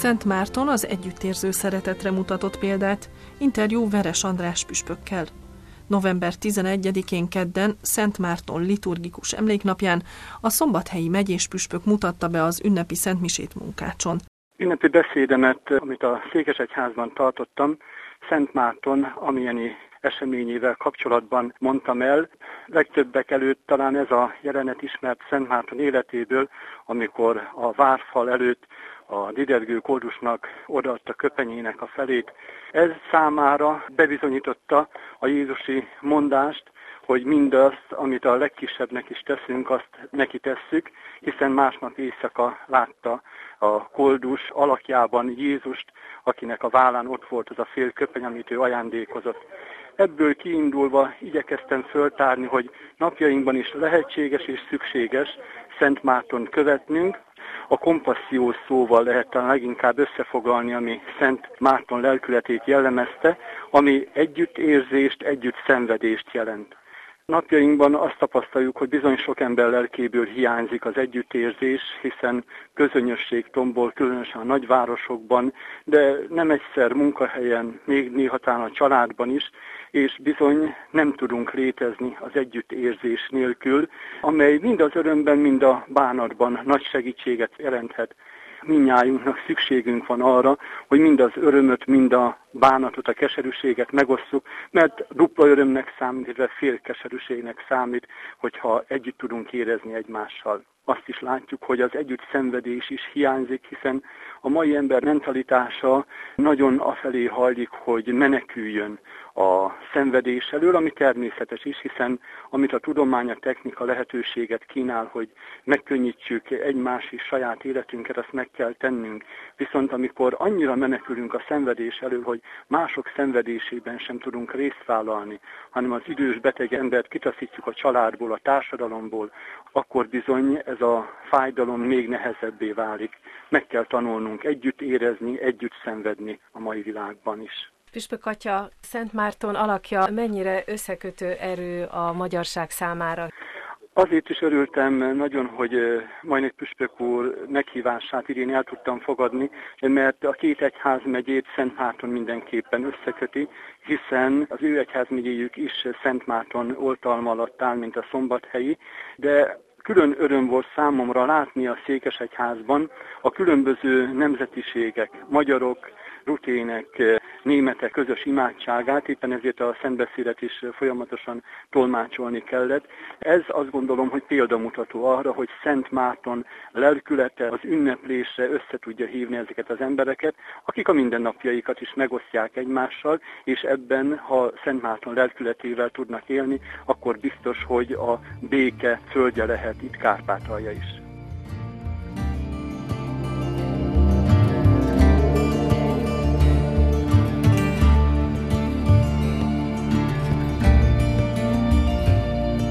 Szent Márton az együttérző szeretetre mutatott példát, interjú Veres András püspökkel. November 11-én kedden Szent Márton liturgikus emléknapján a szombathelyi megyés püspök mutatta be az ünnepi szentmisét Munkácson. Ünnepi beszédemet, amit a Székesegyházban tartottam, Szent Márton amilyeni eseményével kapcsolatban mondtam el. Legtöbbek előtt talán ez a jelenet ismert Szent Márton életéből, amikor a várfal előtt a didergő koldusnak odaadta köpenyének a felét. Ez számára bebizonyította a jézusi mondást, hogy mindazt, amit a legkisebbnek is teszünk, azt neki tesszük, hiszen másnap éjszaka látta a koldus alakjában Jézust, akinek a vállán ott volt az a fél köpeny, amit ő ajándékozott. Ebből kiindulva igyekeztem föltárni, hogy napjainkban is lehetséges és szükséges Szent Mártont követnünk. A kompasszió szóval lehet talán leginkább összefoglalni, ami Szent Márton lelkületét jellemezte, ami együttérzést, együtt szenvedést jelent. Napjainkban azt tapasztaljuk, hogy bizony sok ember lelkéből hiányzik az együttérzés, hiszen közönösség tombol, különösen a nagyvárosokban, de nem egyszer munkahelyen, még néha talán a családban is, és bizony nem tudunk létezni az együttérzés nélkül, amely mind az örömben, mind a bánatban nagy segítséget jelenthet. Mindnyájunknak szükségünk van arra, hogy mind az örömöt, mind a bánatot, a keserűséget megosszuk, mert dupla örömnek számít, illetve fél keserűségnek számít, hogyha együtt tudunk érezni egymással. Azt is látjuk, hogy az együtt szenvedés is hiányzik, hiszen a mai ember mentalitása nagyon afelé hajlik, hogy meneküljön a szenvedés elől, ami természetes is, hiszen amit a tudomány, a technika lehetőséget kínál, hogy megkönnyítsük egymás és saját életünket, azt meg kell tennünk. Viszont amikor annyira menekülünk a szenvedés elől, hogy mások szenvedésében sem tudunk részt vállalni, hanem az idős beteg embert kitaszítjuk a családból, a társadalomból, akkor bizony ez a fájdalom még nehezebbé válik. Meg kell tanulnunk együtt érezni, együtt szenvedni a mai világban is. Püspök atya, Szent Márton alakja mennyire összekötő erő a magyarság számára? Azért is örültem nagyon, hogy Majnék püspök úr meghívását idén el tudtam fogadni, mert a két egyházmegyét Szent Márton mindenképpen összeköti, hiszen az ő egyházmegyéjük is Szent Márton oltalma alatt áll, mint a szombathelyi, de külön öröm volt számomra látni a Székesegyházban a különböző nemzetiségek, magyarok, rutének, németek közös imádságát, éppen ezért a szentbeszédet is folyamatosan tolmácsolni kellett. Ez azt gondolom, hogy példamutató arra, hogy Szent Márton lelkülete az ünneplésre össze tudja hívni ezeket az embereket, akik a mindennapjaikat is megosztják egymással, és ebben, ha Szent Márton lelkületével tudnak élni, akkor biztos, hogy a béke földje lehet itt Kárpátalja is.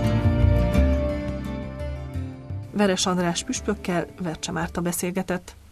Veres András püspökkel Vercse Márta beszélgetett.